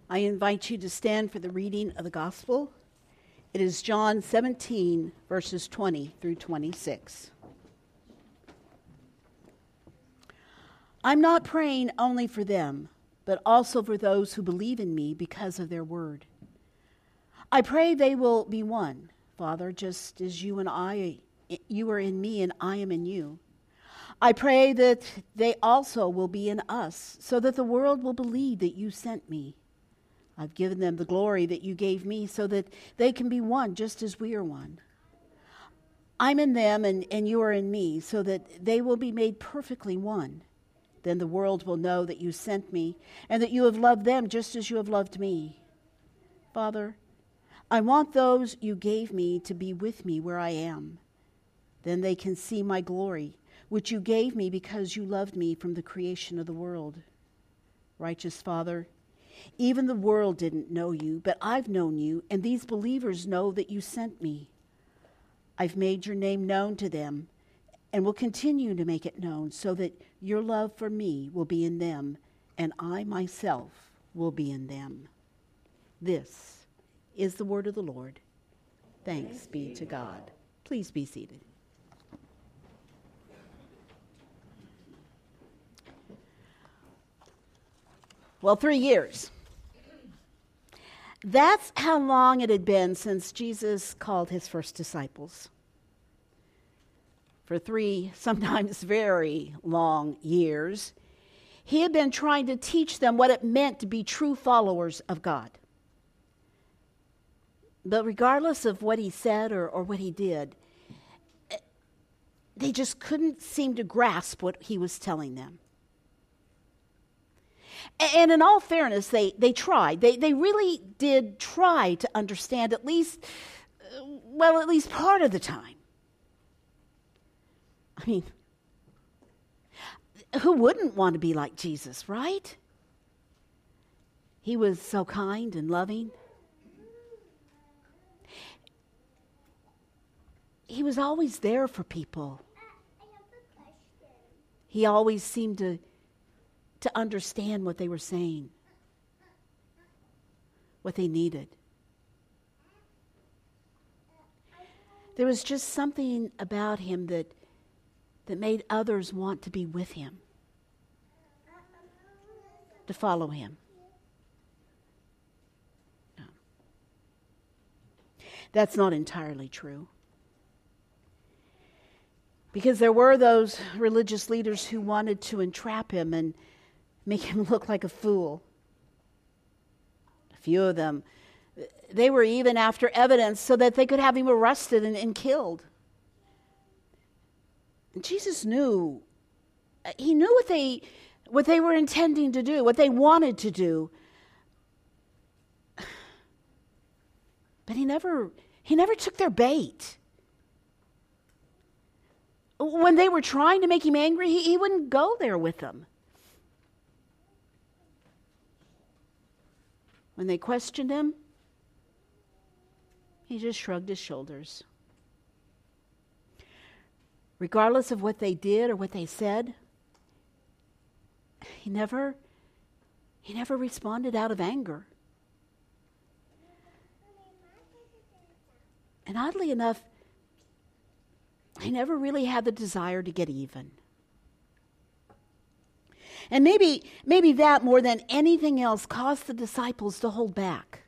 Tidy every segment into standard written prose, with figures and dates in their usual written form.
I invite you to stand for the reading of the gospel. It is John 17, verses 20 through 26. I'm not praying only for them, but also for those who believe in me because of their word. I pray they will be one, Father, just as you are in me and I am in you. I pray that they also will be in us, so that the world will believe that you sent me. I've given them the glory that you gave me so that they can be one just as we are one. I'm in them and you are in me, so that they will be made perfectly one. Then the world will know that you sent me and that you have loved them just as you have loved me. Father, I want those you gave me to be with me where I am. Then they can see my glory, which you gave me because you loved me from the creation of the world. Righteous Father, even the world didn't know you, but I've known you, and these believers know that you sent me. I've made your name known to them and will continue to make it known so that your love for me will be in them and I myself will be in them. This is the word of the Lord. Thanks be to God. Please be seated. Well, 3 years. That's how long it had been since Jesus called his first disciples. For 3, sometimes very long years, he had been trying to teach them what it meant to be true followers of God. But regardless of what he said or what he did, they just couldn't seem to grasp what he was telling them. And in all fairness, they tried. They really did try to understand at least part of the time. I mean, who wouldn't want to be like Jesus, right? He was so kind and loving. He was always there for people. He always seemed to understand what they were saying, what they needed. There was just something about him that made others want to be with him, to follow him. No. That's not entirely true. Because there were those religious leaders who wanted to entrap him and make him look like a fool. A few of them, they were even after evidence so that they could have him arrested and killed. And Jesus knew. He knew what they were intending to do, what they wanted to do. But he never took their bait. When they were trying to make him angry, he wouldn't go there with them. When they questioned him, he just shrugged his shoulders. Regardless of what they did or what they said, he never responded out of anger. And oddly enough, he never really had the desire to get even. And maybe that more than anything else caused the disciples to hold back.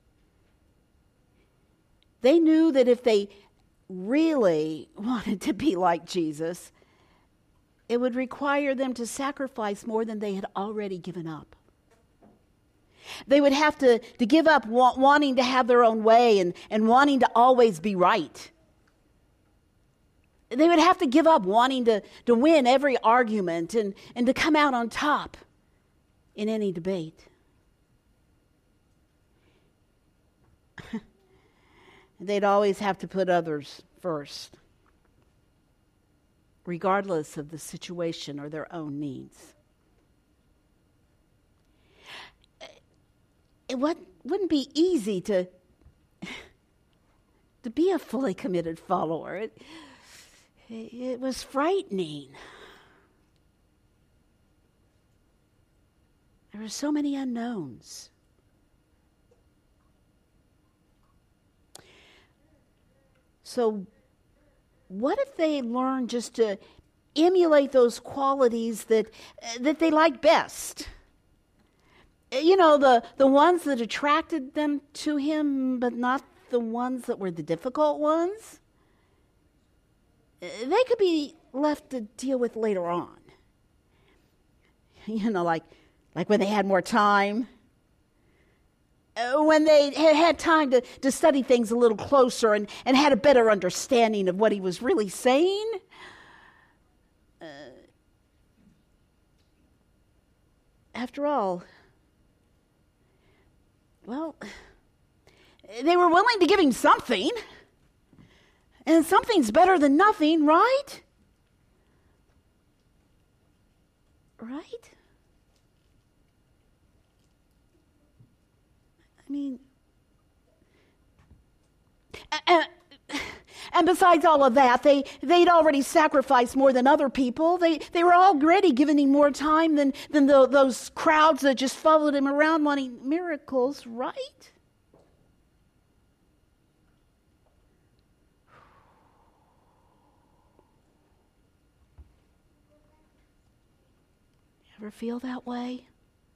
They knew that if they really wanted to be like Jesus, it would require them to sacrifice more than they had already given up. They would have to give up wanting to have their own way and wanting to always be right. They would have to give up wanting to win every argument and to come out on top in any debate. They'd always have to put others first, regardless of the situation or their own needs. It wouldn't be easy to be a fully committed follower. It was frightening. There were so many unknowns. So what if they learn just to emulate those qualities that they like best? You know, the ones that attracted them to him, but not the ones that were the difficult ones. They could be left to deal with later on. You know, like when they had more time. When they had time to study things a little closer and had a better understanding of what he was really saying. After all, well, they were willing to give him something. And something's better than nothing, right? Right? I mean, and besides all of that, they'd already sacrificed more than other people. They were already giving him more time than those crowds that just followed him around wanting miracles, right? Ever feel that way?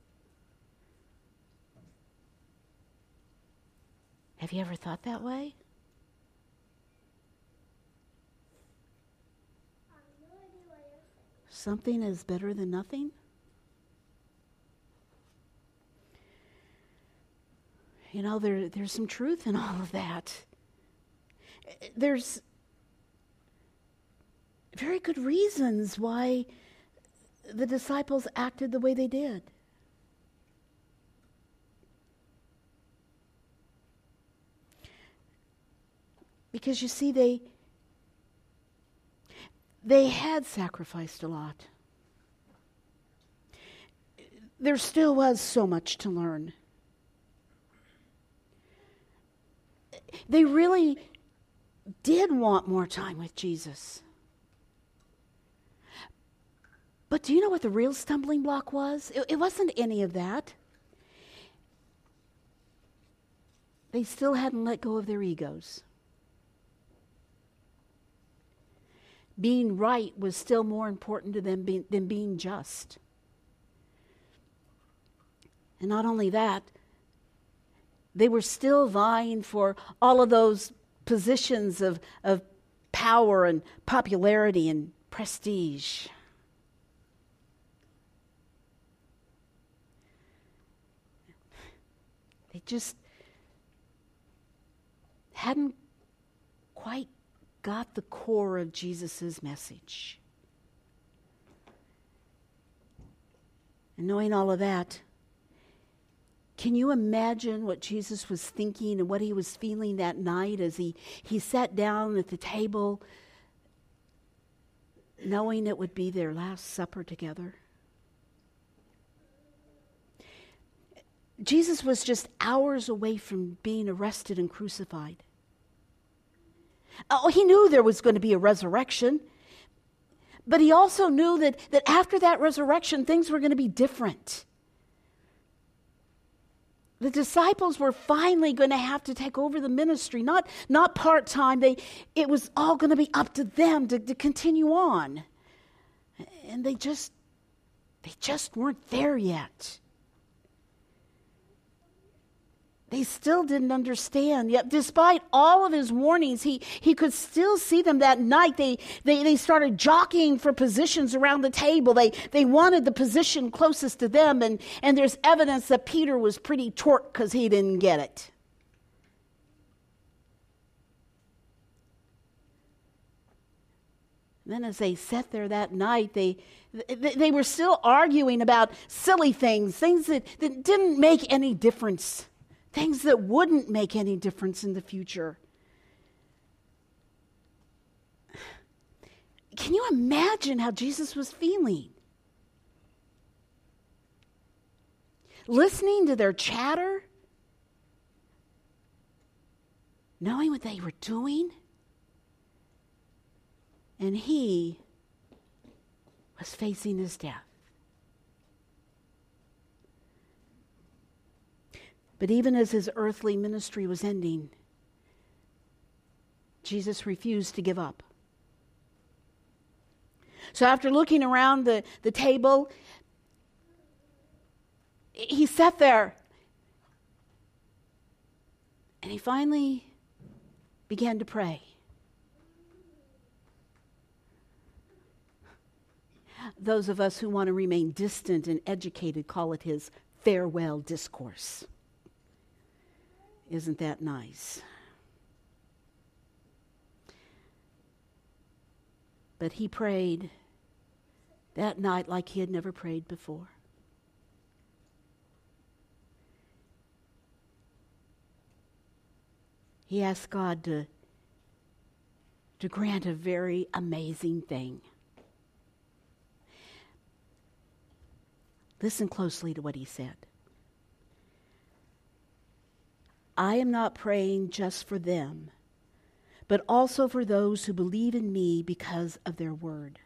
Have you ever thought that way? Something is better than nothing? You know, there's some truth in all of that. There's very good reasons why the disciples acted the way they did. Because you see, they had sacrificed a lot. There still was so much to learn. They really did want more time with Jesus. But do you know what the real stumbling block was? It wasn't any of that. They still hadn't let go of their egos. Being right was still more important to them than being just. And not only that, they were still vying for all of those positions of power and popularity and prestige. They just hadn't quite got the core of Jesus' message. And knowing all of that, can you imagine what Jesus was thinking and what he was feeling that night as he sat down at the table, knowing it would be their last supper together? Jesus was just hours away from being arrested and crucified. Oh, he knew there was going to be a resurrection, but he also knew that after that resurrection, things were going to be different. The disciples were finally going to have to take over the ministry, not part-time. It was all going to be up to them to continue on. And they just weren't there yet. They still didn't understand. Yet despite all of his warnings, he could still see them that night. They started jockeying for positions around the table. They wanted the position closest to them, and there's evidence that Peter was pretty torqued because he didn't get it. And then as they sat there that night, they were still arguing about silly things that didn't make any difference. Things that wouldn't make any difference in the future. Can you imagine how Jesus was feeling? Listening to their chatter, knowing what they were doing, and he was facing his death. But even as his earthly ministry was ending, Jesus refused to give up. So after looking around the table, he sat there and he finally began to pray. Those of us who want to remain distant and educated call it his farewell discourse. Isn't that nice? But he prayed that night like he had never prayed before. He asked God to grant a very amazing thing. Listen closely to what he said. I am not praying just for them, but also for those who believe in me because of their word.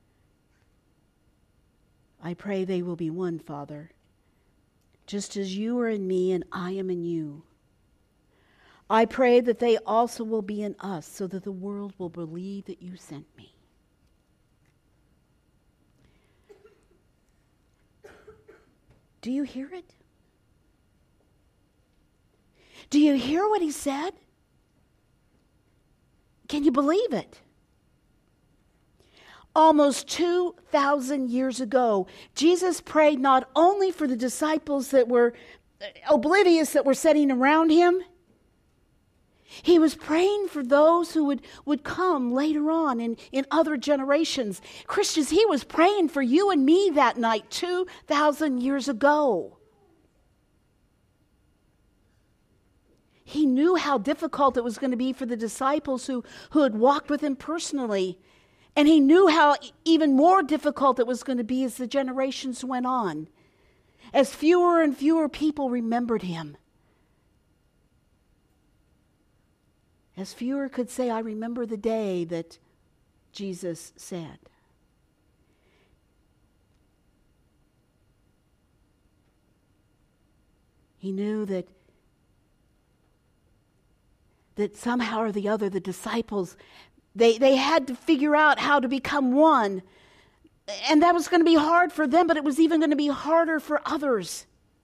I pray they will be one, Father, just as you are in me and I am in you. I pray that they also will be in us, so that the world will believe that you sent me. Do you hear it? Do you hear what he said? Can you believe it? Almost 2,000 years ago, Jesus prayed not only for the disciples that were oblivious that were sitting around him. He was praying for those who would come later on in other generations. Christians, he was praying for you and me that night 2,000 years ago. He knew how difficult it was going to be for the disciples who had walked with him personally. And he knew how even more difficult it was going to be as the generations went on, as fewer and fewer people remembered him. As fewer could say, I remember the day that Jesus said. He knew that somehow or the other, the disciples, they had to figure out how to become one. And that was going to be hard for them, but it was even going to be harder for others.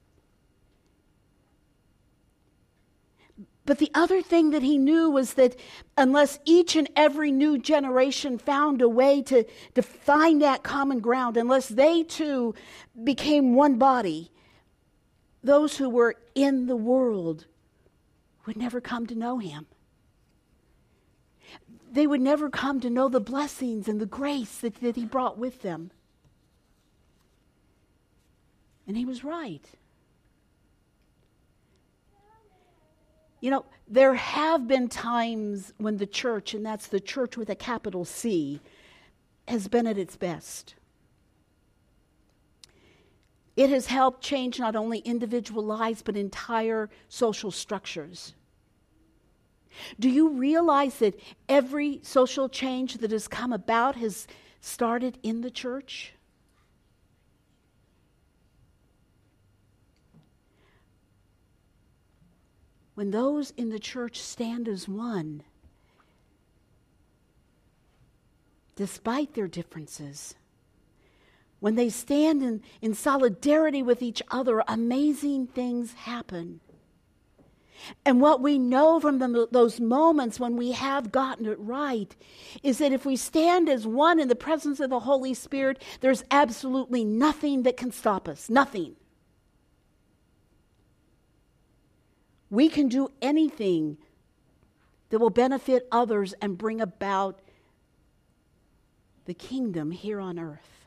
But the other thing that he knew was that unless each and every new generation found a way to find that common ground, unless they too became one body, those who were in the world would never come to know him. They would never come to know the blessings and the grace that he brought with them. And he was right. You know, there have been times when the church, and that's the church with a capital C, has been at its best. It has helped change not only individual lives, but entire social structures. Do you realize that every social change that has come about has started in the church? When those in the church stand as one, despite their differences, when they stand in solidarity with each other, amazing things happen. And what we know from those moments when we have gotten it right is that if we stand as one in the presence of the Holy Spirit, there's absolutely nothing that can stop us. Nothing. We can do anything that will benefit others and bring about the kingdom here on earth.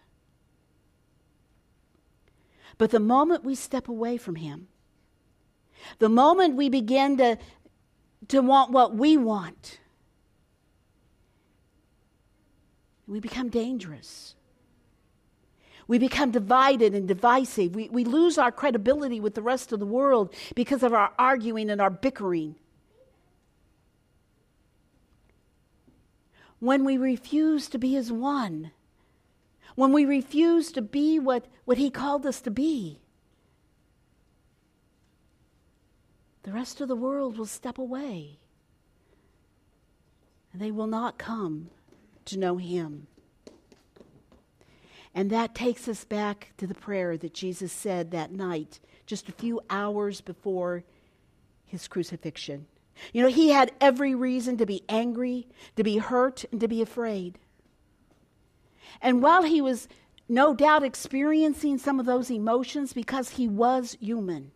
But the moment we step away from him, the moment we begin to want what we want, we become dangerous. We become divided and divisive. We lose our credibility with the rest of the world because of our arguing and our bickering. When we refuse to be as one, when we refuse to be what he called us to be, the rest of the world will step away. and they will not come to know him. And that takes us back to the prayer that Jesus said that night, just a few hours before his crucifixion. You know, he had every reason to be angry, to be hurt, and to be afraid. And while he was no doubt experiencing some of those emotions because he was human,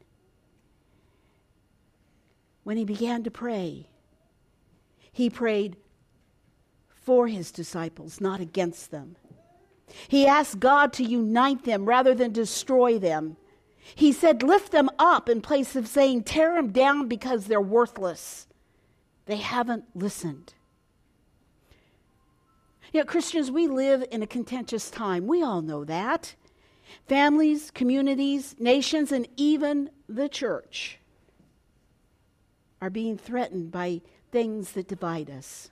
when he began to pray, he prayed for his disciples, not against them. He asked God to unite them rather than destroy them. He said, lift them up in place of saying, tear them down because they're worthless. They haven't listened. You know, Christians, we live in a contentious time. We all know that. Families, communities, nations, and even the church are being threatened by things that divide us.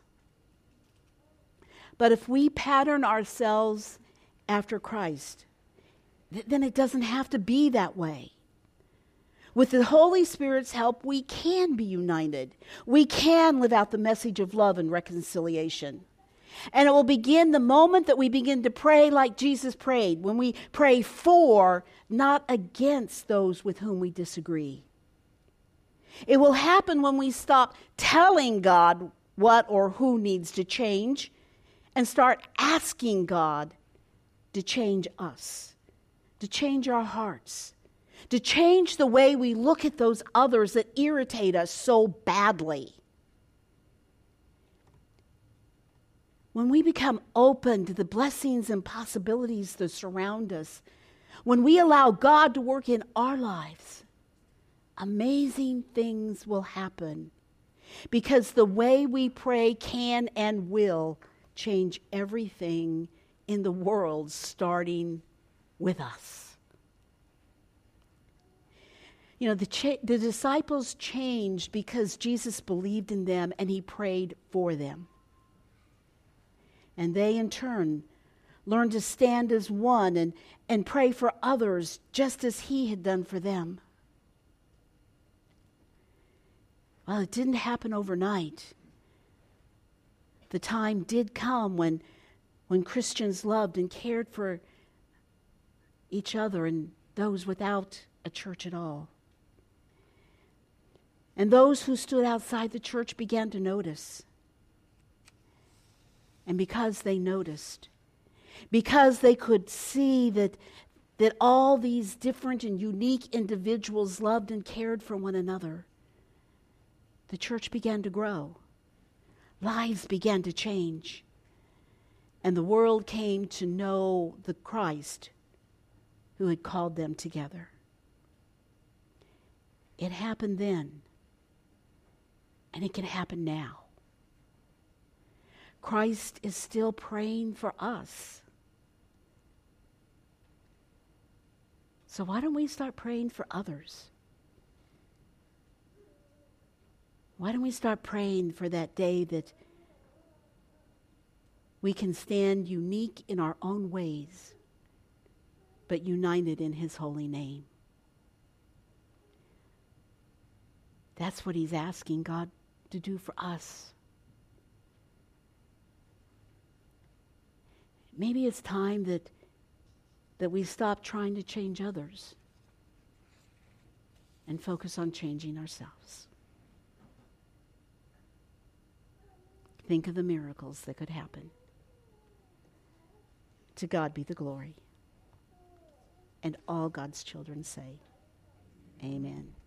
But if we pattern ourselves after Christ, then it doesn't have to be that way. With the Holy Spirit's help, we can be united. We can live out the message of love and reconciliation. And it will begin the moment that we begin to pray like Jesus prayed, when we pray for, not against those with whom we disagree. It will happen when we stop telling God what or who needs to change and start asking God to change us, to change our hearts, to change the way we look at those others that irritate us so badly. When we become open to the blessings and possibilities that surround us, when we allow God to work in our lives, amazing things will happen, because the way we pray can and will change everything in the world, starting with us. You know, the disciples changed because Jesus believed in them and he prayed for them. And they, in turn, learned to stand as one and pray for others just as he had done for them. Well, it didn't happen overnight. The time did come when Christians loved and cared for each other and those without a church at all. And those who stood outside the church began to notice. And because they noticed, because they could see that all these different and unique individuals loved and cared for one another, the church began to grow. Lives began to change. And the world came to know the Christ who had called them together. It happened then, and it can happen now. Christ is still praying for us. So why don't we start praying for others? Why don't we start praying for that day that we can stand unique in our own ways, but united in his holy name? That's what he's asking God to do for us. Maybe it's time that we stop trying to change others and focus on changing ourselves. Think of the miracles that could happen. To God be the glory. And all God's children say, amen.